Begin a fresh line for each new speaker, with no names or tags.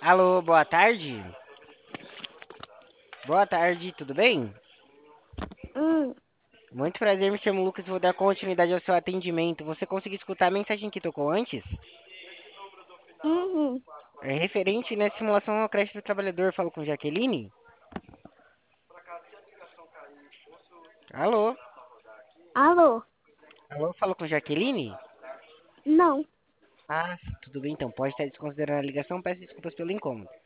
Alô, boa tarde. Boa tarde, tudo bem?
Hum,
Muito prazer, me chamo Lucas e vou dar continuidade ao seu atendimento. Você conseguiu escutar a mensagem que tocou antes?
uhum.
É referente na simulação ao creche do trabalhador. Falo com Jaqueline? Alô?
Alô?
Alô, falo com Jaqueline?
Não.
Ah, tudo bem então. Pode estar desconsiderando a ligação. Peço desculpas pelo incômodo.